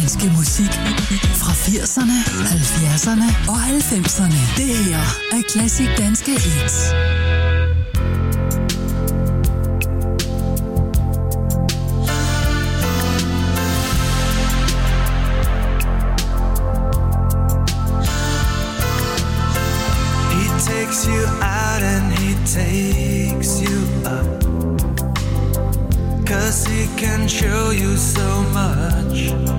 danske musik fra 80'erne, 70'erne og 90'erne. Det her er Klassik Danske Hits. Takes you out and he takes you up, 'cause he can show you so much.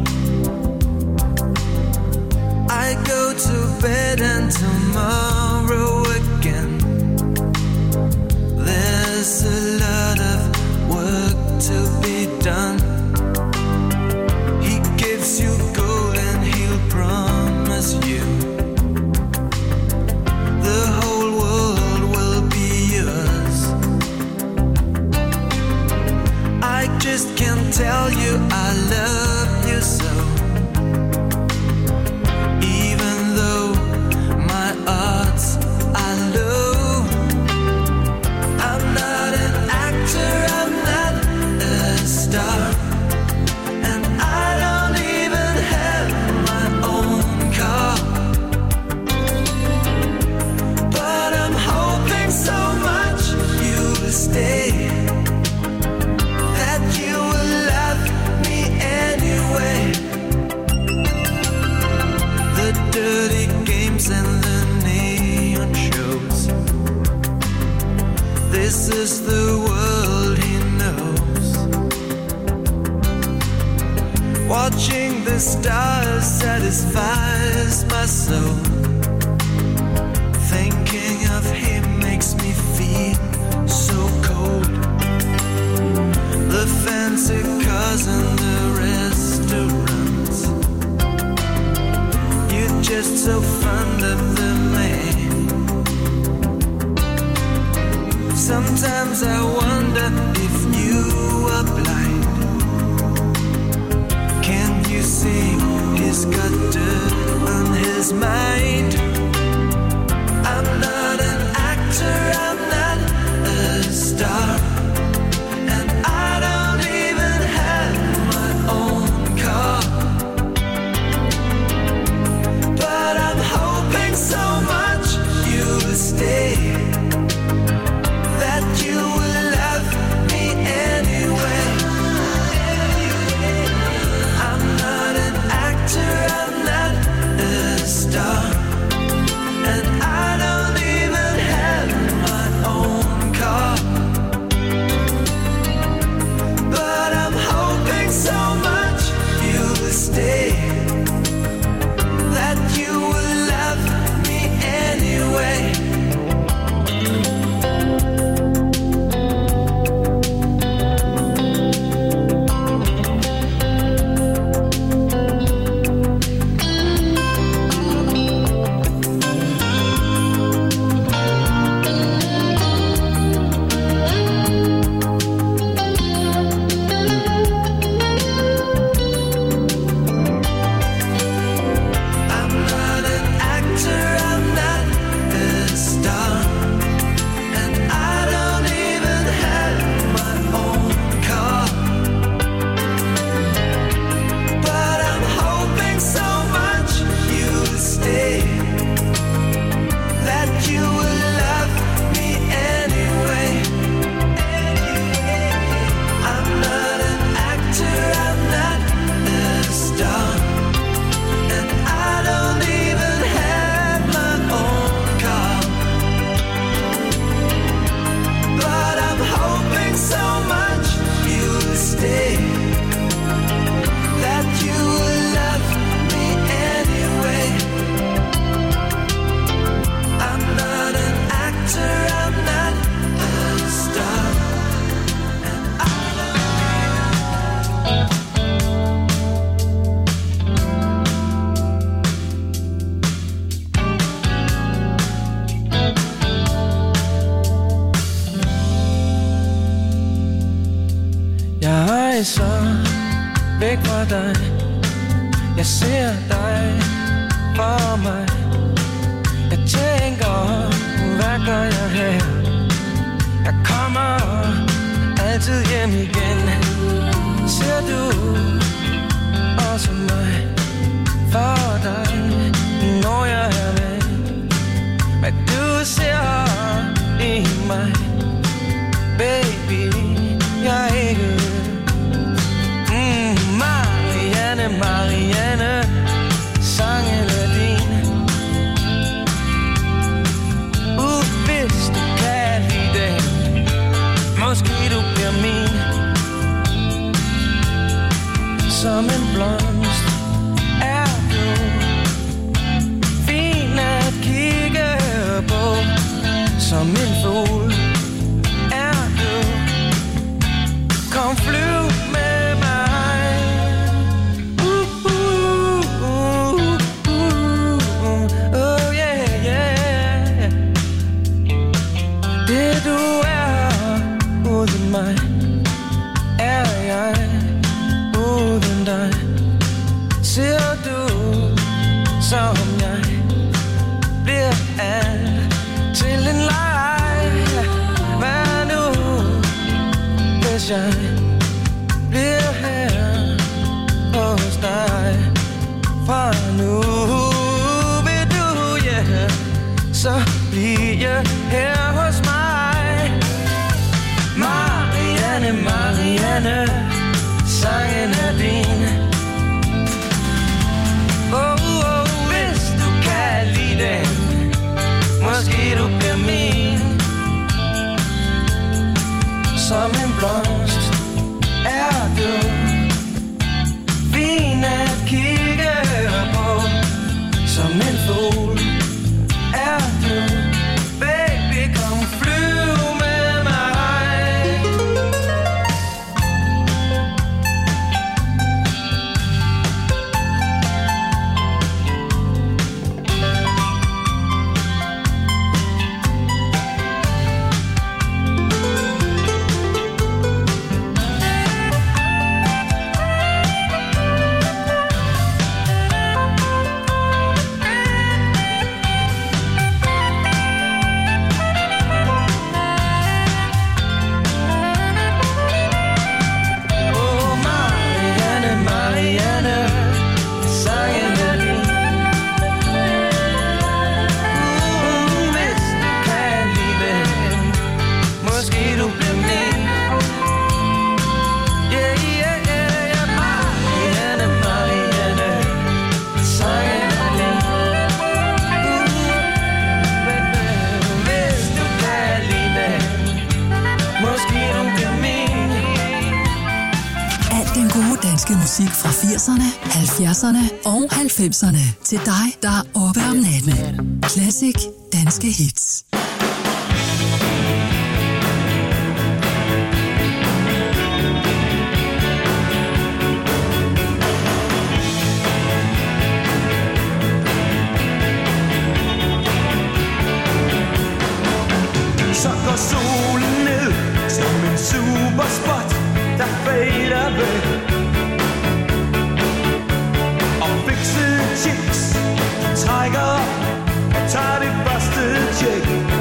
I go to bed and tomorrow again. There's a lot of work to be done. He gives you gold and he'll promise you the whole world will be yours. I just can't tell you I love you so, even though my odds are low. I'm not an actor, I'm not a star, and I don't even have my own car. So much you'll stay, that you will love me anyway. The dirty games and the neon shows, this is the world he knows. Watching the stars satisfies my soul. Thinking of him makes me feel so cold. The fancy cars and the restaurants, you're just so fond of the man. Sometimes I wonder if you are blind. Can't you see he's got dirt on his mind? I'm not an actor, I'm not a star, and I don't even have my own car. But I'm hoping so much you'll stay, that you will love me anyway. I'm not an actor, I'm not a star, and I don't even have my own car. But I'm hoping so much you'll stay, that you will love me anyway. rejser væk fra dig. Jeg ser dig for mig. Jeg tænker, hvad gør jeg her? Jeg kommer altid hjem igen. Ser du også til mig, for dig, når jeg er med. Hvad du ser i mig, baby, jeg er ikke. Marianne, Marianne, sangen er din. Hvis du kan lide det, måske du bliver min. Som en blomst er du fin at kigge på. Som en fugl er du. Kom flyv med mig. Oh yeah, yeah. Det du er uden mig, er jeg uden dig. Ser du, som jeg bliver alt til en leg. Hvad nu, hvis jeg bliver her hos dig. Fra nu vil du, yeah, så bliver her hos mig. Marianne, Marianne, sangen er din. Hvis du kan lide den, måske du bliver min. Som en blomst er du fin at kigge på. Som en fugl er du. Baby, kom flyv med mig. Musik fra 80'erne, 70'erne og 90'erne til dig, der er oppe om natten. Classic danske hits. Så går solen ned som en superspot, der fader væk. Chicks trækker op og tager det første tjek.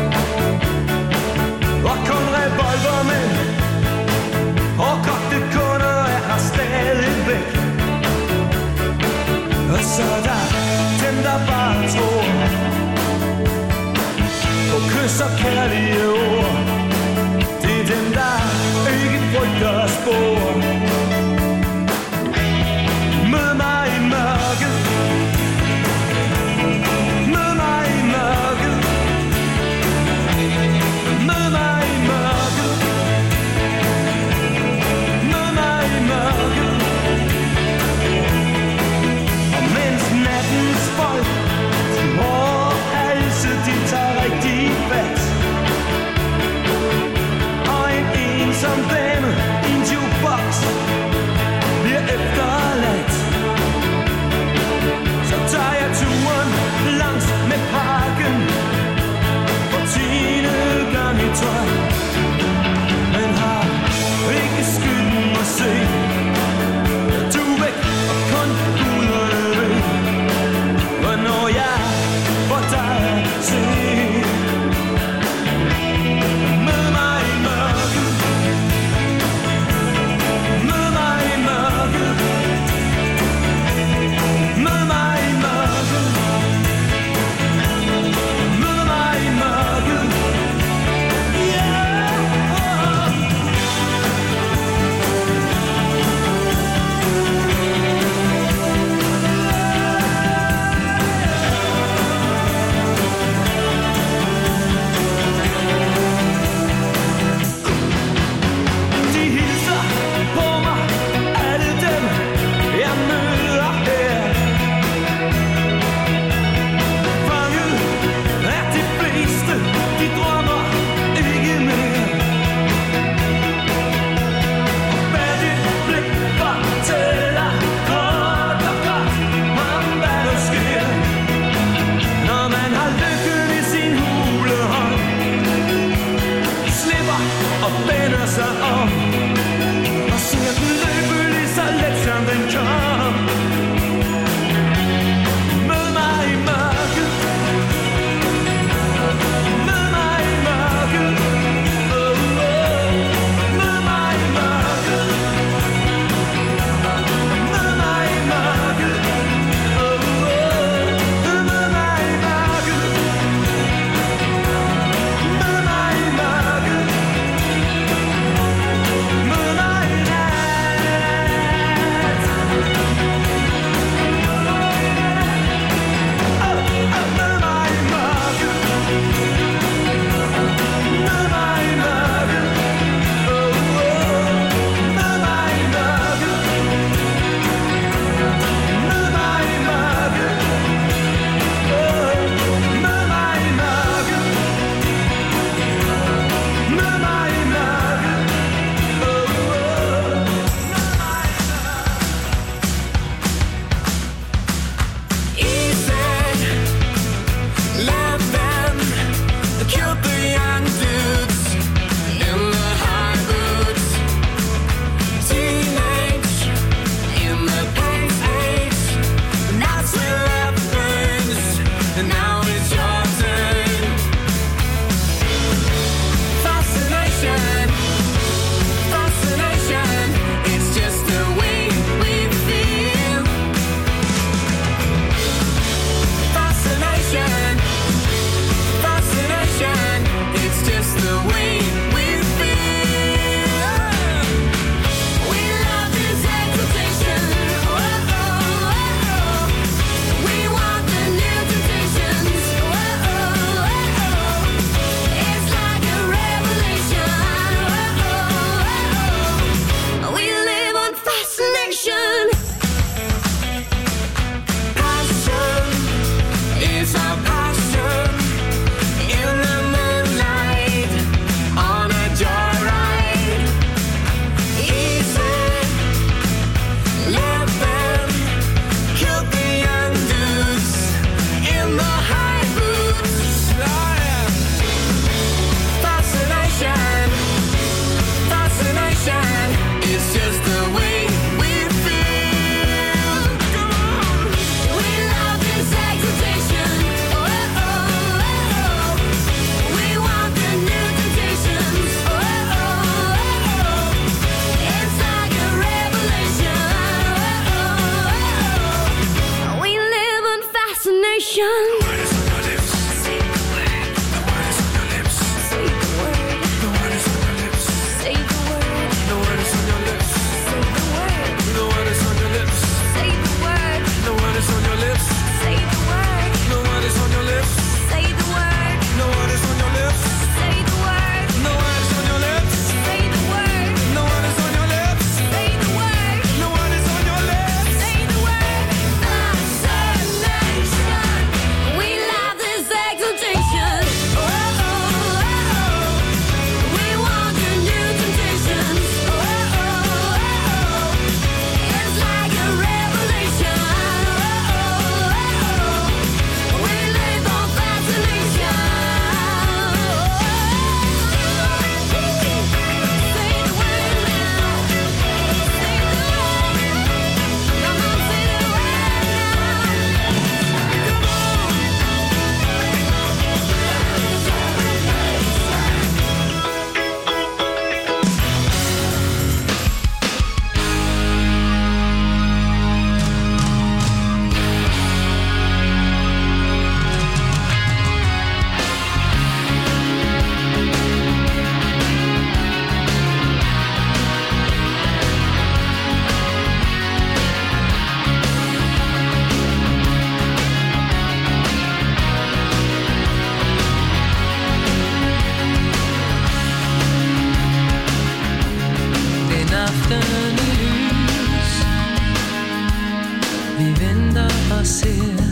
ser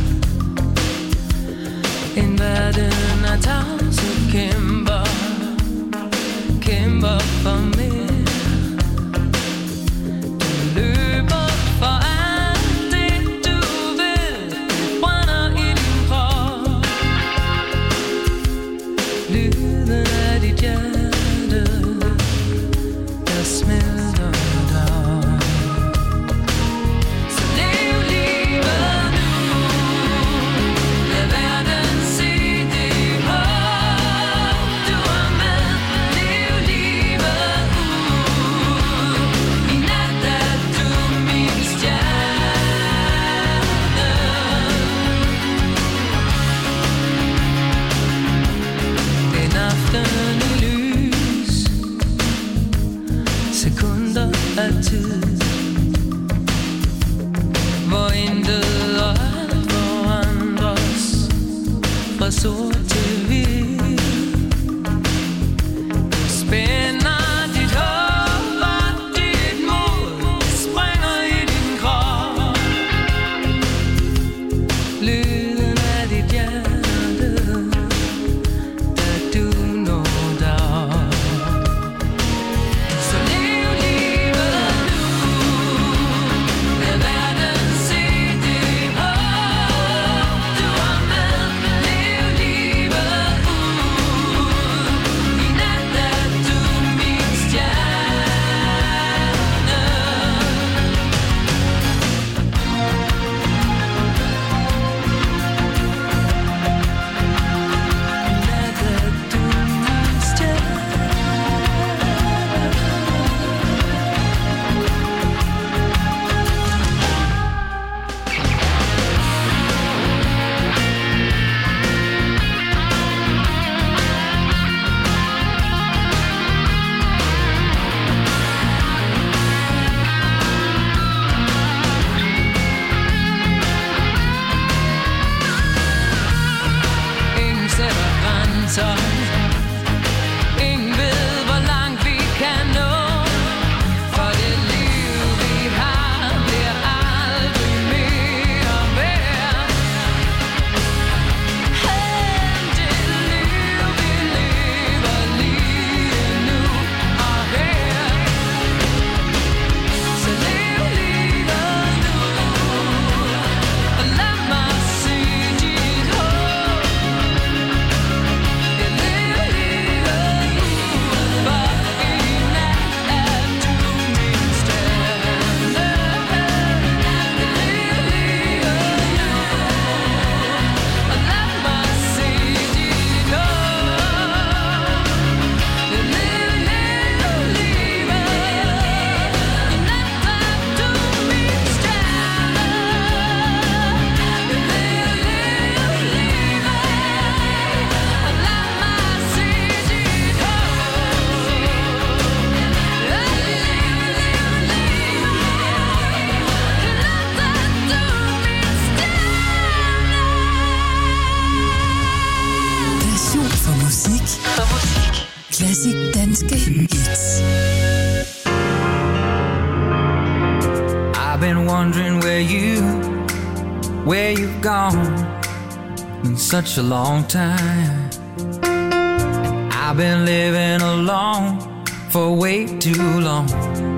en verden af tavse kæmper for mere. Du løber for alt det du vil, brænder i din krop. Lyden af dit hjerte, der smelter dig. Så lev livet nu, lad verden se det håb du har med. Lev livet ud, i nat er du min stjerne. En aften i lys, sekunder af tid, hvor intet og alt forandres fra sort til hvid. Spænder dit håb og dit mod, springer i din krop. Lyden af dit hjerte, da du når dig. Så lev livet nu, lad verden se det håb du har med. Lev livet ud, i nat er du min stjerne. Nat er du min stjerne. Ingen sætter grænser, ingen ved hvor langt vi kan nå. For det liv vi har bliver aldrig mere værd. Det liv vi lever lige nu og her. Så lev livet nu, og lad mig se dit håb. Jeg lever livet nu, for i nat er du min stjerne. Jeg lever livet nu, og lad mig se dit håb. Jeg lever livet, i nat er du min stjerne. Jeg lever livet, og lad mig se dit Passion for musik. Klassisk danske hits. I've been wondering where you've gone in such a long time. I've been living alone for way too long.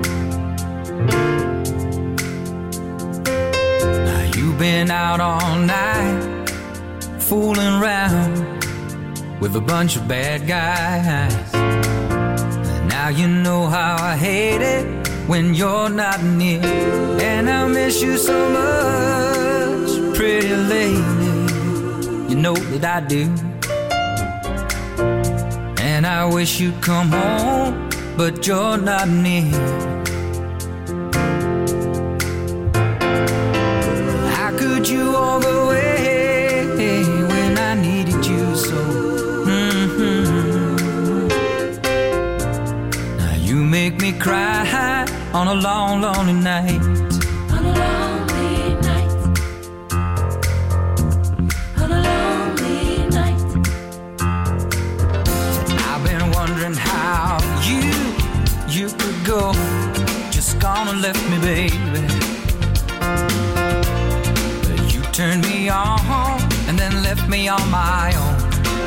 Now you've been out all night, fooling around with a bunch of bad guys. And now you know how I hate it when you're not near. And I miss you so much, pretty lady. You know that I do. And I wish you'd come home, but you're not near. How could you walk away when I needed you so? Now you make me cry on a long, lonely night. On a lonely night, on a lonely night. I've been wondering how you could go, just gone and left me, baby. You me on my own.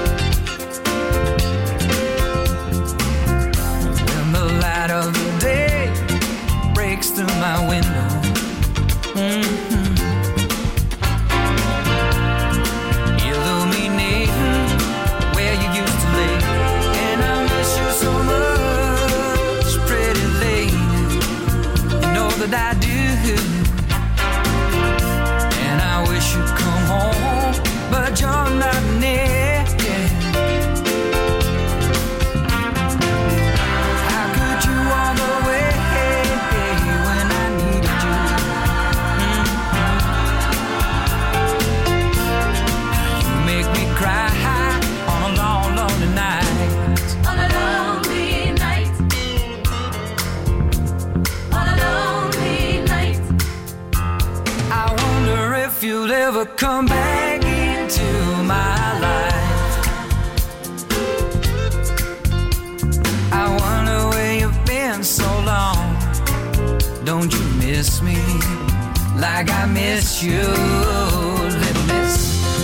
When the light of the day breaks through my window, illuminating where you used to lay, and I miss you so much, pretty lady. You know that I do. I wish you'd come home, but you're not near. How could you walk away when I needed you? You make me cry on a long, lonely night. On a lonely night. On a lonely night. I wonder if you'll ever come back into my life. I wonder where you've been so long. Don't you miss me like I miss you, little miss?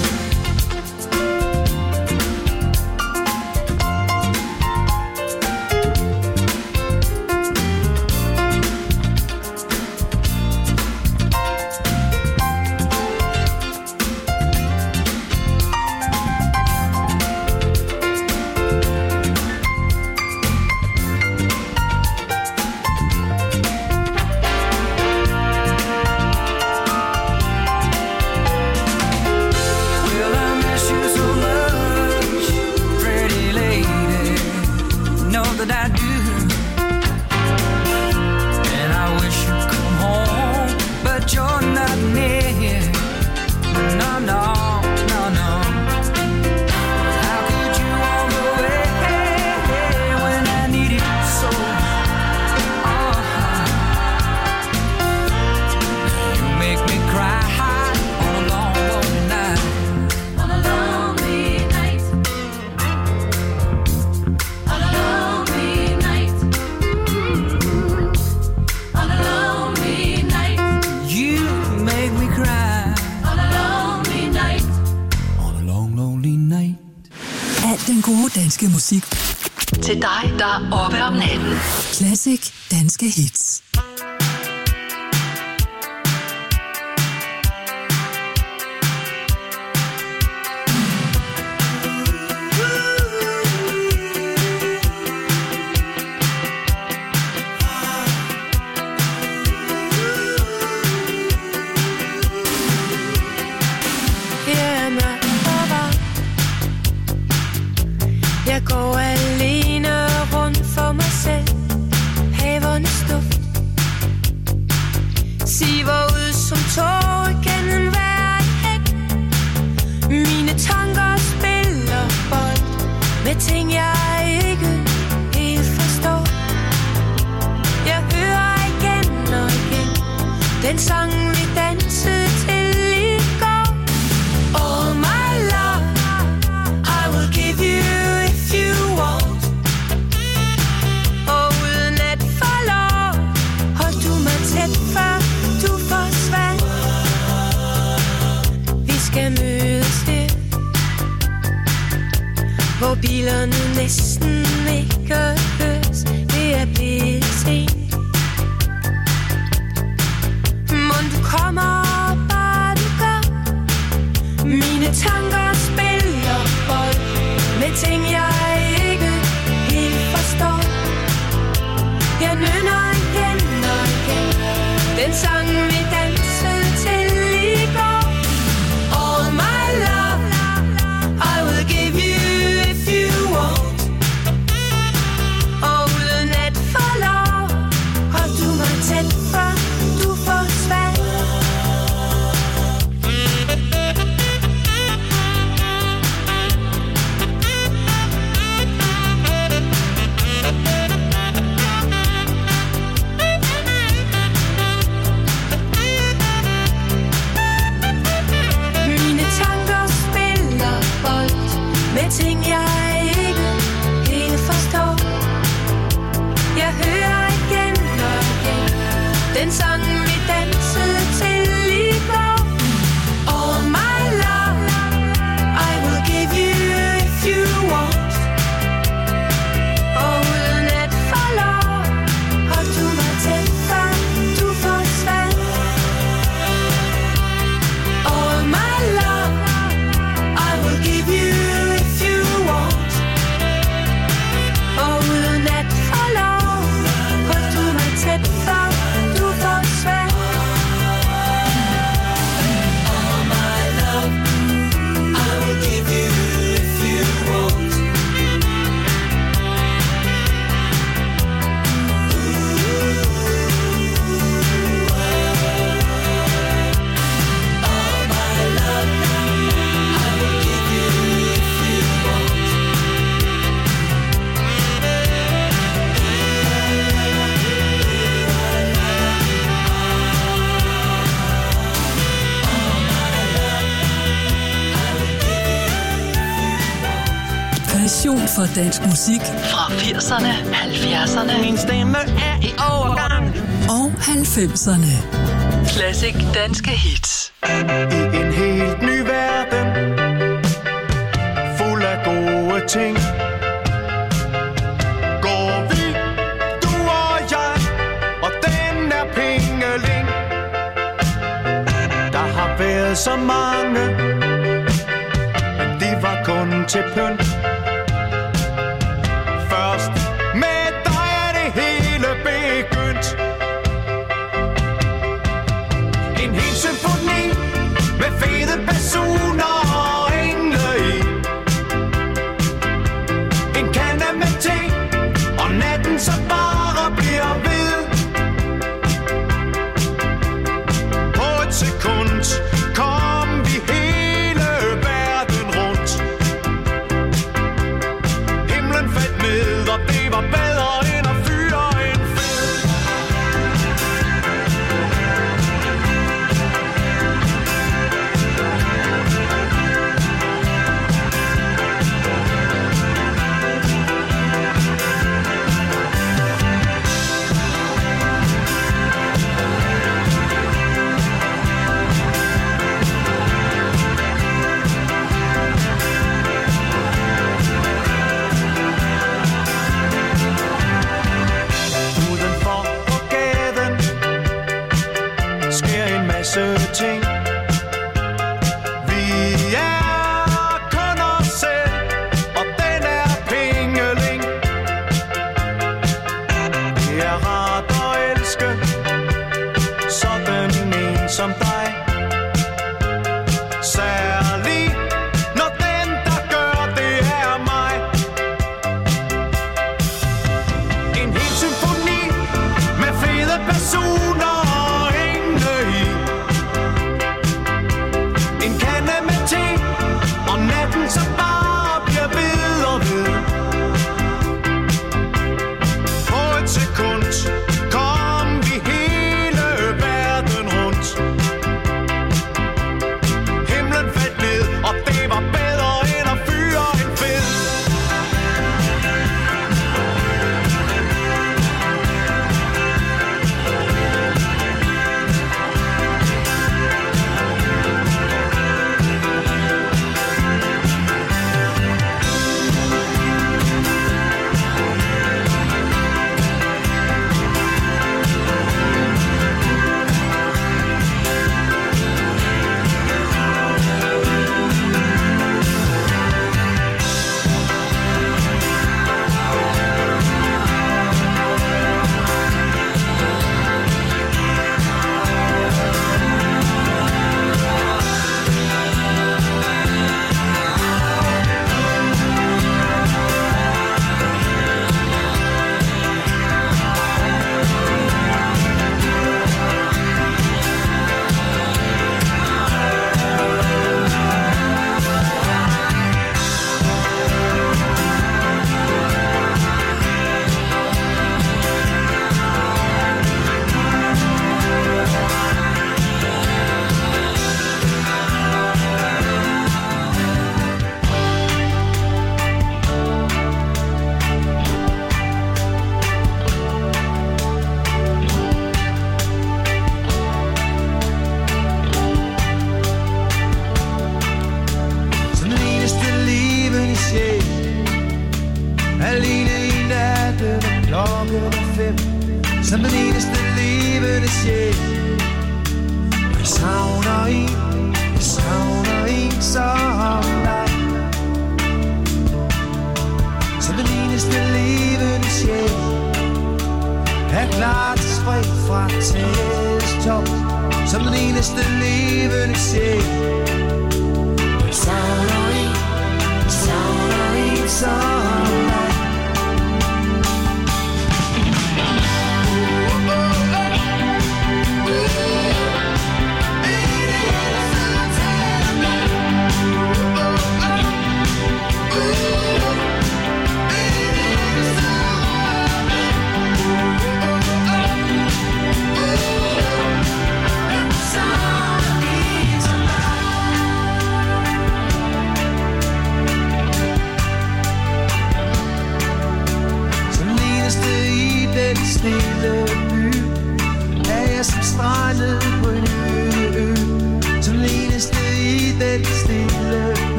Danske musik til dig, der er oppe om natten. Classic danske hits. Jeg går alene rundt for mig selv. Havernes duft siver ud som tårer gennem hver hæk. Mine tanker spiller bold med ting jeg ikke helt forstår. Jeg hører igen og igen den sang vi dansede til i går. All my love I will give you if you want. Og uden at forlov holdt du mig tæt før du forsvandt. Vi skal mødes her, hvor bilerne næsten ikke høres. Det er blevet sent. Mon du kommer, bare du gør. Mine tanker spiller bold med ting jeg ikke helt forstår. Jeg nynner igen og igen den sang vi dansede til i går. All my love I will give you if you want. Og uden at forlov hold du mig tæt før du forsvandt. Mine tanker spiller bold med ting jeg ikke helt forstår. Jeg hører igen og igen den sang vi dansede til i går. All my love I will Mission for dansk musik fra 80'erne, 70'erne. Min stemme er i overgang. Og 90'erne. Classic danske hits. I en helt ny verden, fuld af gode ting, går vi, du og jeg, og den er Pingelig. Der har været så mange, men de var kun til pynt. Først med dig er det hele begyndt. En hel symfoni med fede basuner og engle i. En kande med te, og natten så bare bliver ved. På et sekund kom vi hele verden rundt. Himlen faldt ned, og det var bedre end at fyre en fed. Udenfor på gaden sker en masse ting. Vi er kun os selv, og den er Pingelig. Det er rart at elske sådan en som dig. Særlig når den der gør det er mig. En hel symfoni med fede basuner og engle i. En kande med te, og natten så bare bliver ved og ved. På et sekund kom vi hele verden rundt. Himlen faldt ned, og det var bedre end at fyre en fed. Som den eneste levende sjæl, alene i natten og klokken er 5. Som den eneste levende sjæl, jeg savner en som dig. Som den eneste levende sjæl, er klar til spring fra tæs top. Som den eneste levende sjæl, jeg savner en som dig.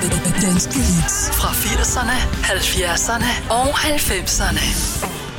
Danske hits fra 80'erne, 70'erne og 90'erne.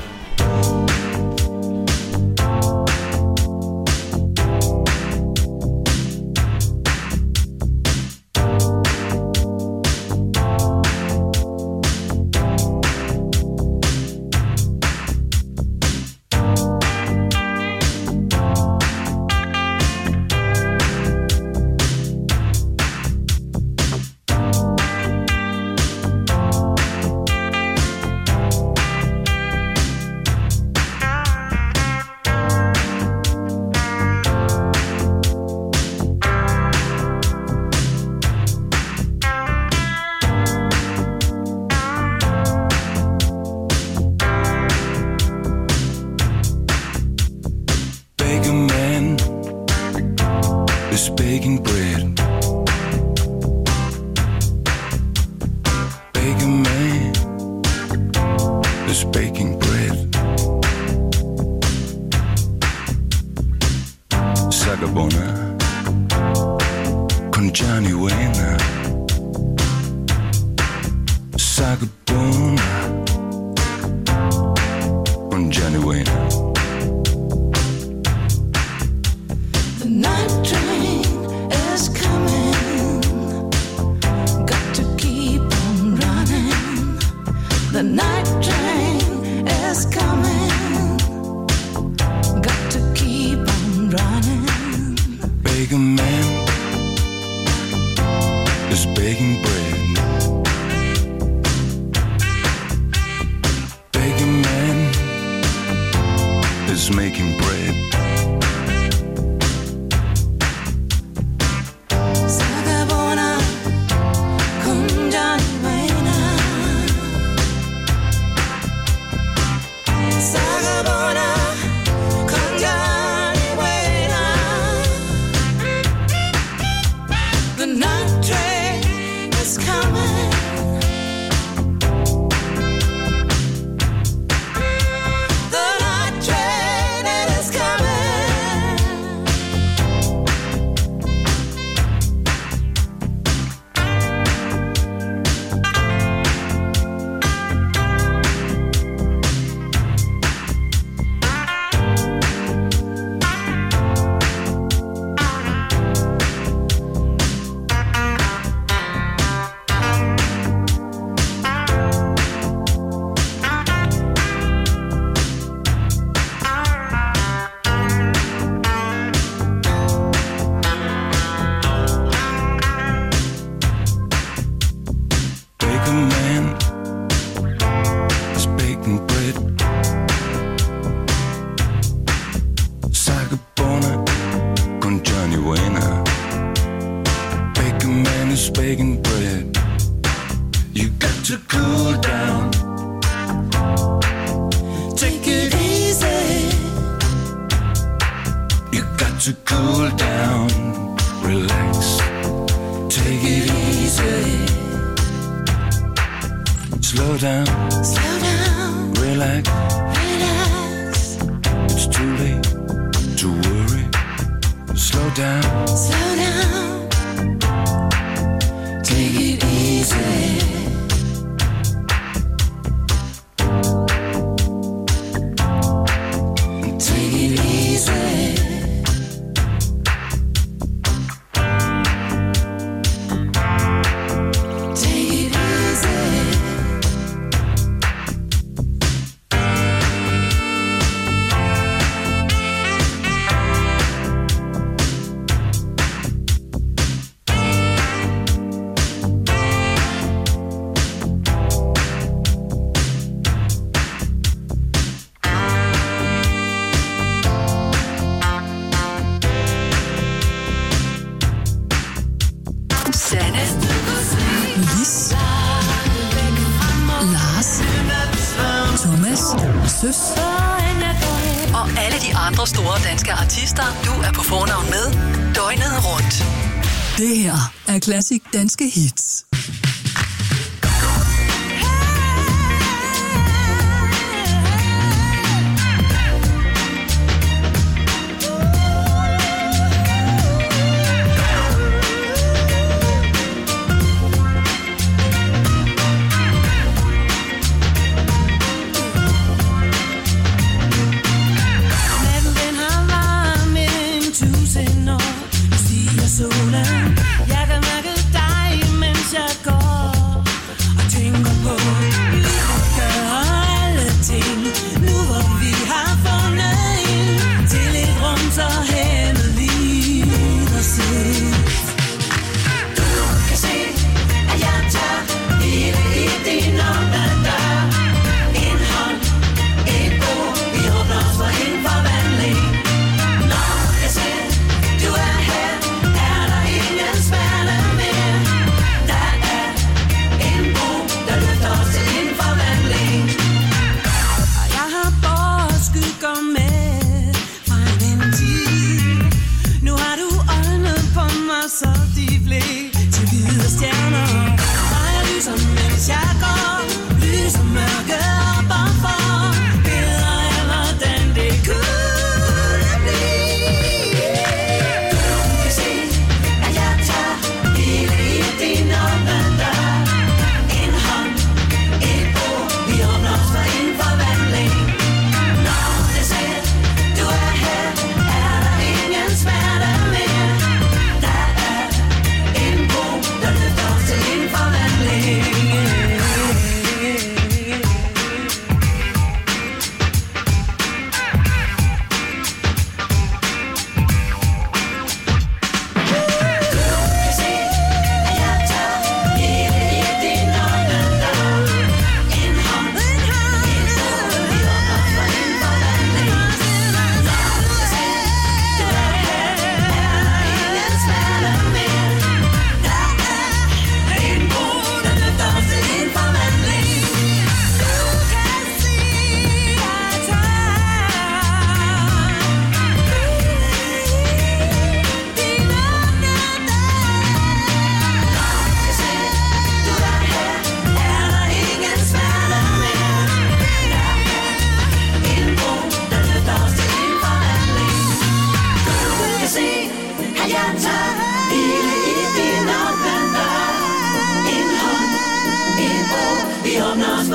Og alle de andre store danske artister, du er på fornavn med, døgnet rundt. Det her er Classic Danske Hits.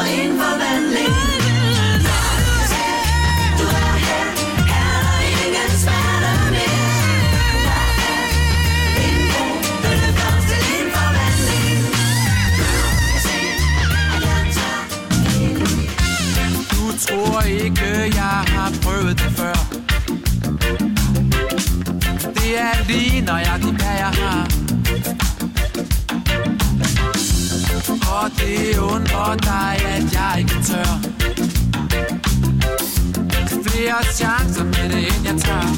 en forvandling. Du er her, her er der ingen smerter mere. En bro, du løber til en forvandling. Jeg ser, at jeg tager hele. Du tror ikke, jeg har prøvet det før. Det er lige nøjagtigt, hvad jeg har. Og det undrer dig, at jeg ikke tør. Flere chancer med det, end jeg tager.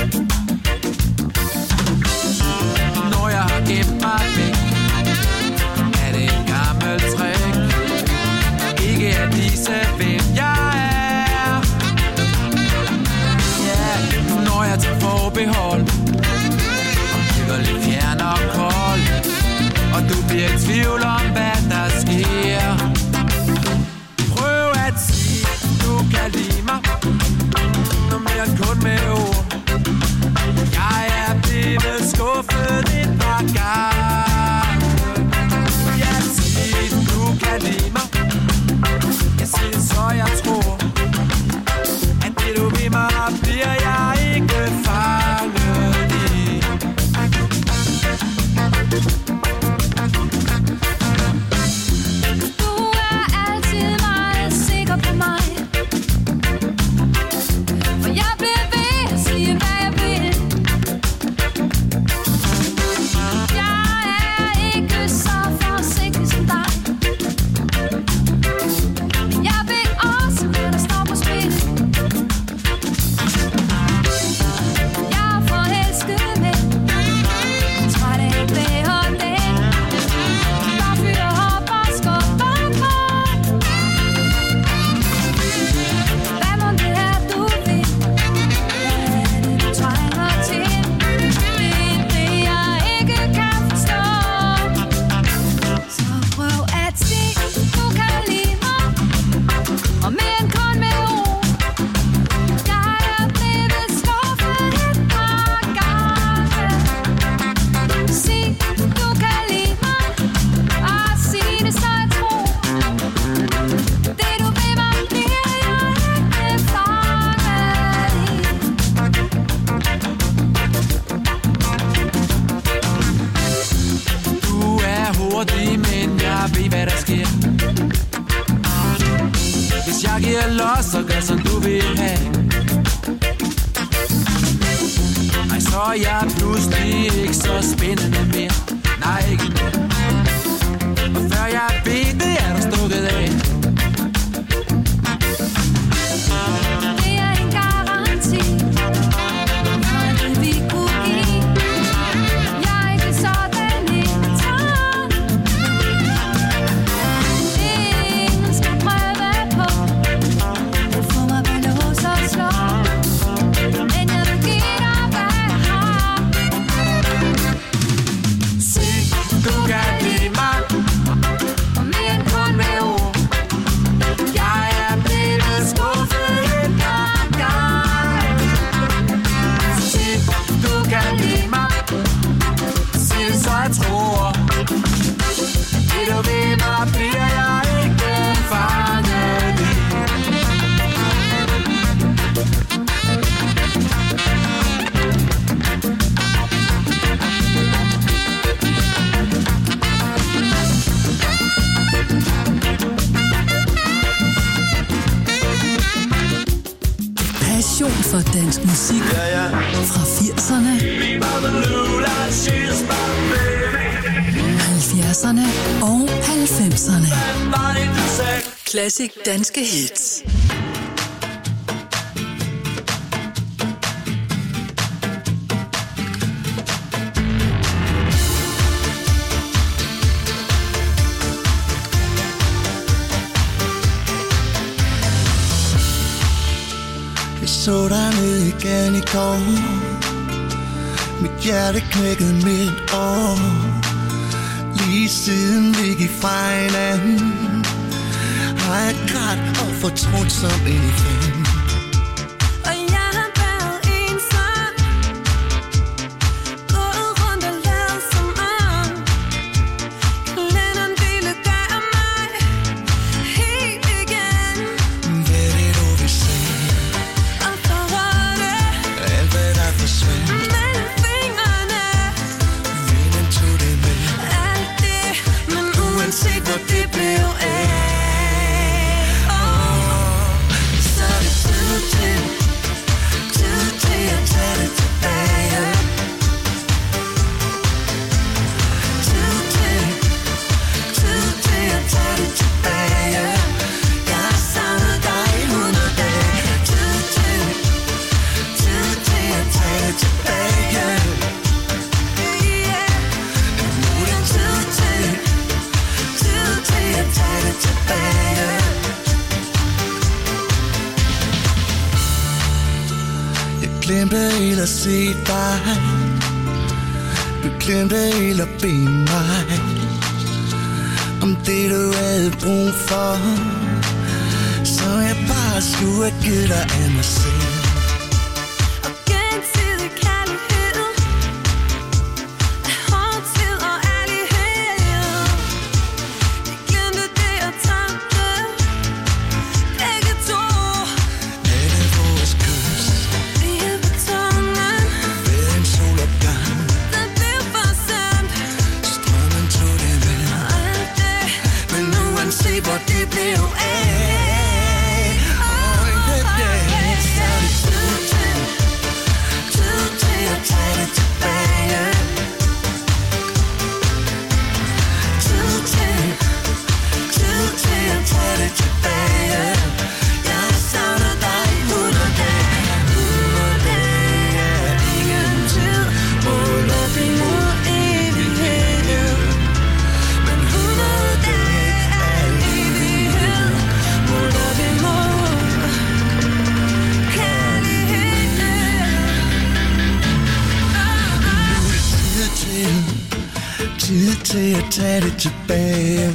Når jeg har gemt mig væk, er det en gammel trick. Ikke at vise, hvem jeg er. Ja, når jeg tager forbehold og bliver lidt fjern og kold, og du bliver i tvivl om, hvad der sker. Prøv at sige, du kan lide mig, noget mere end kun med ord. Jeg er blevet skuffet et par gange. Jeg siger, du kan lide mig. Jeg siger, så jeg tror, at det du vil mig, bliver jeg ikke fanget i. Du er altid meget sikker på mig, for jeg bliver ved at sige, hvad jeg vil. Jeg er ikke så forsigtig som dig. Jeg ved også, hvad der står på spil. Jeg er forelsket med, træt af bæren. Der fyrer op og skubber på. Hvad må det er, du vil? Hvad er det, du trænger til? Det er det, jeg ikke kan forstå. Så prøv at sige, du kan lide mig, og mere end kun med ord. Jeg er blevet skuffet et par gange. Sig, du kan lide mig, og sig det, så jeg tror. Det du vil mig, bliver jeg ikke fanget i. Du er hurtig, men jeg ved, hvad der sker. Hvis jeg giver los, så gør som du vil have. Ej, så er jeg pludselig ikke så spændende mere. Nej, ikke mere. Og før jeg ved det, er du stukket af. Det er en garanti for det vi kunne give. Jeg er ikke sådan en tand. Ingen skal prøve på at få mig ved lås og slå. Men jeg vil give dig, hvad jeg har. Sig, du kan lide mig, Og mere end kun med ord. jeg er blevet skuffet et par gange. Sig, du kan lide mig, sig det, så jeg tror. Det du ved mig, bliver jeg ikke fanget i. Passion for dansk musik fra 80'erne, 70'erne og 90'erne. Classic danske hits. Jeg så dig ned igen i går. Mit hjerte knækkede midt år. Lige siden vi gik fra hinanden, har jeg grædt og fortrudt som en fan. Og jeg har været ensom, gået rundt og lavet som om kalenderen ville gøre mig helt glemte helt at se dig. Du glemte helt at bede mig om det du havde brug for, så jeg bare skulle have givet dig af mig selv. Til at tage det tilbage.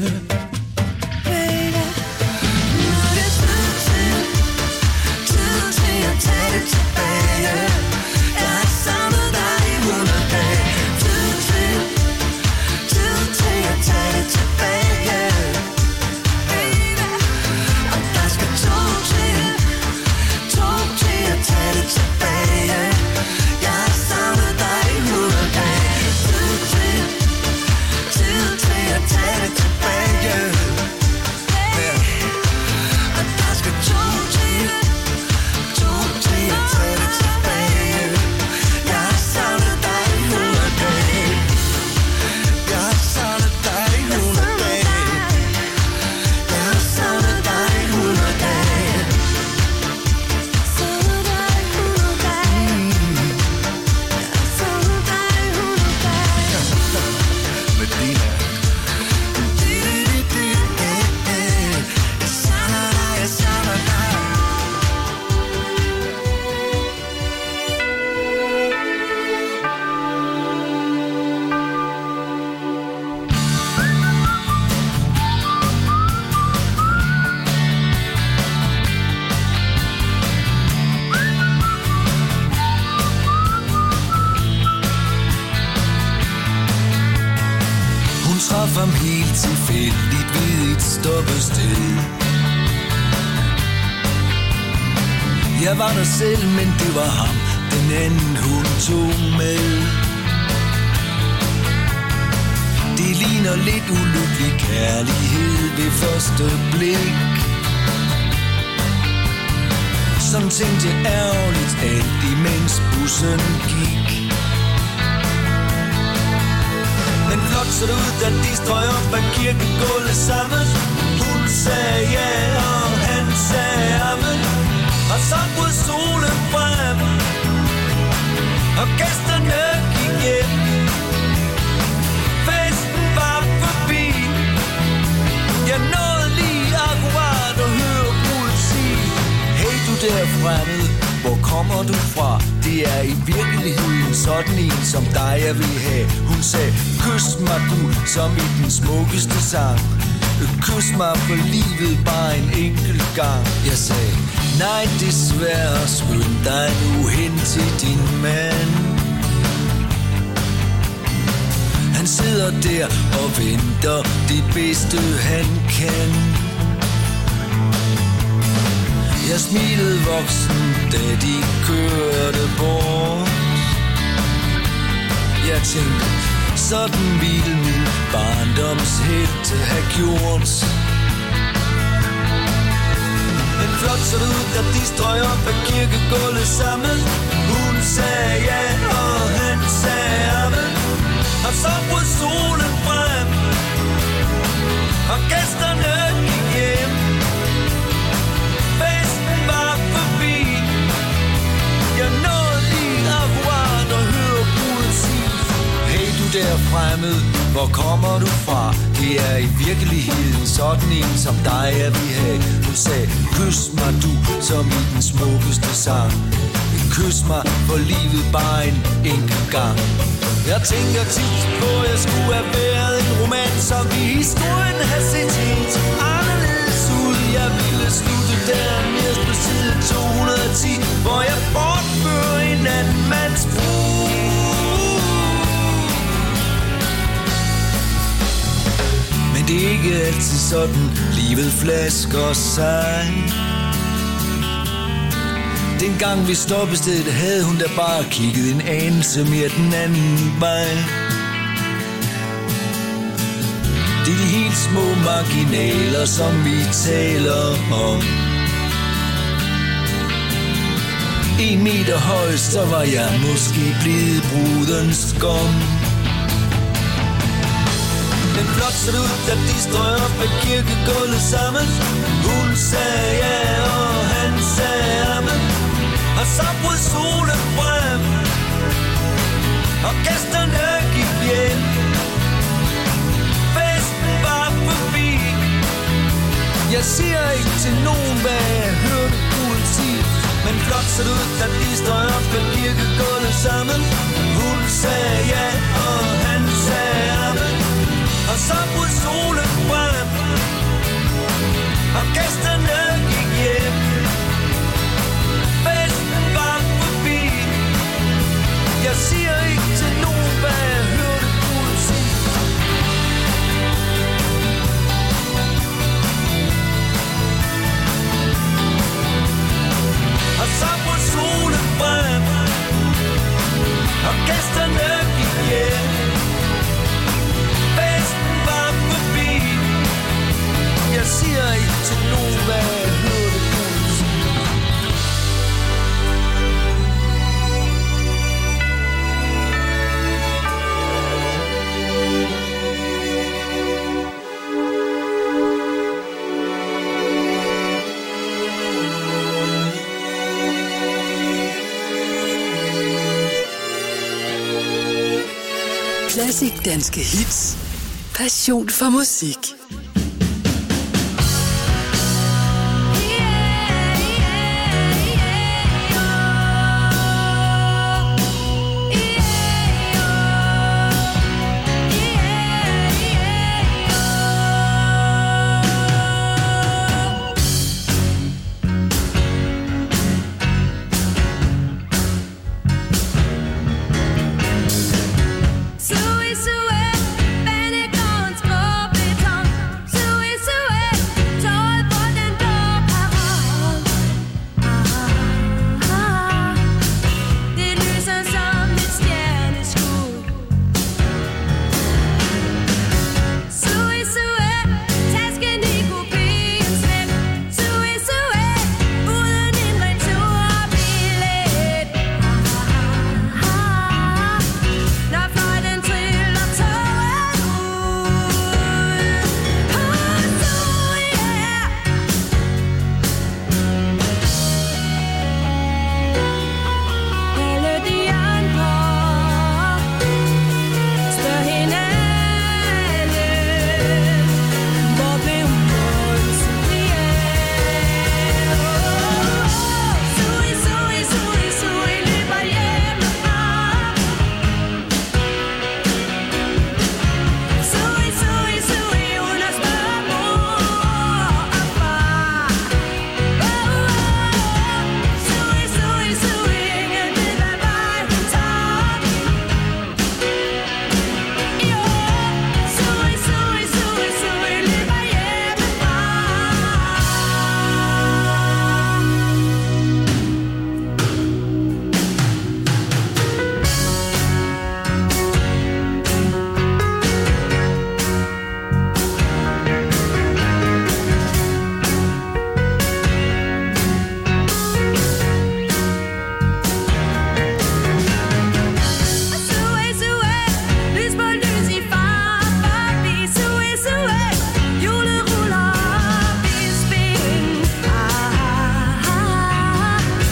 Ham helt tilfældigt ved et stoppested. Jeg var der selv, men det var ham, den anden hun tog med. Det ligner lidt ulykkelig kærlighed ved første blik. Sådan tænkte jeg ærgerligt alt imens bussen gik. Men flot så det ud, da de strøg op ad kirkegulvet sammen. Hun sagde ja, og han sagde amen. Og så brød solen frem, og gæsterne gik hjem. Festen var forbi. Jeg nåede lige akkurat at høre brudet sige: hey du der fremmed, hvor kommer du fra? Det er i virkeligheden sådan en som dig jeg vil have. Hun sagde, kys mig du, som i den smukkeste sang. Kys mig for livet bare en enkelt gang. Jeg sagde, nej desværre, skynd dig nu hen til din mand. Han sidder der og venter det bedste han kan. Jeg smilede voksen, da de kørte bort. Jeg tænkte, sådan ville min barndomshelt have gjort. Men flot så det ud, da de strøg op ad kirkegulvet sammen. Hun sagde ja, og han sagde amen. Og så brød solen frem, og gæsterne gik hjem. Festen var forbi. Jeg nåede lige akkurat at høre brudet sige: hey du der fremmed, hvor kommer du fra? Det er i virkeligheden sådan en som dig jeg vil have. Hun sagde, kys mig du, som i den smukkeste sang. kys mig for livet bare en enkelt gang. Jeg tænker tit på, at jeg skulle have været en roman, som i historien har set helt anderledes ud. Jeg ville slutte der nede på side 210, hvor jeg bortfører en anden mands brud. Men det er ikke altid sådan, livet flasker sig. Dengang vi stoppede stedet, havde hun da bare kigget en anelse mere den anden vej. Det er de helt små marginaler, som vi taler om. 1 meter høj, så var jeg måske blevet brudens gom. Men flot så det ud, da de strøg op ad kirkegulvet sammen. Hun sagde ja, og han sagde amen. Og så brød solen frem, og gæsterne gik hjem. Festen var forbi. Jeg siger ikke til nogen, hvad jeg hørte bruden sige. Men flot så det ud, da de strøg op ad kirkegulvet sammen. Hun sagde ja, og han sagde amen. Og så brød solen frem, og gæsterne gik hjem. Festen var forbi. Jeg siger ikke til nogen, hvad jeg hørte bruden sige. Og så brød solen frem, og gæsterne gik hjem. Jeg siger ikke til nogen, hvad jeg hørte bruden sige. Klassisk danske hits. Passion for musik.